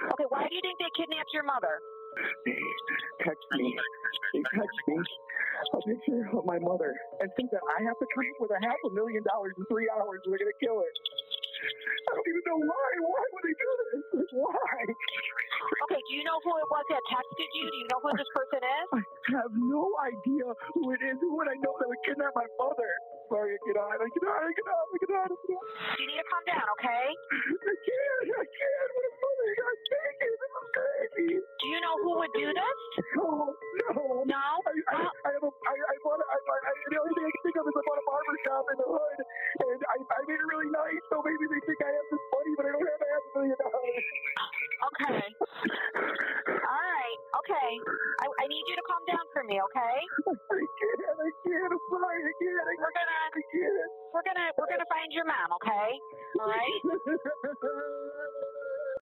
Okay, why do you think they kidnapped your mother? Text me. They text me a picture of my mother and think that I have to come up with $500,000 in 3 hours and they're going to kill her. I don't even know why. Why would they do this? Like, why? Okay, do you know who it was that texted you? Do you know who this person is? I have no idea who it is. Who would I know that would kidnap my mother? Sorry, I cannot. You need to calm down, okay? I can't. My mother got taken. This is crazy. Do you know who would do this? No. No? The only thing I can think of is I bought a barber shop in the hood, and I made it really nice, so maybe they think I have this money, but I don't have $500,000. Okay. All right. Okay. I need you to calm down for me, okay? I can't. I'm sorry. I can't. We're gonna find your mom, okay? All right?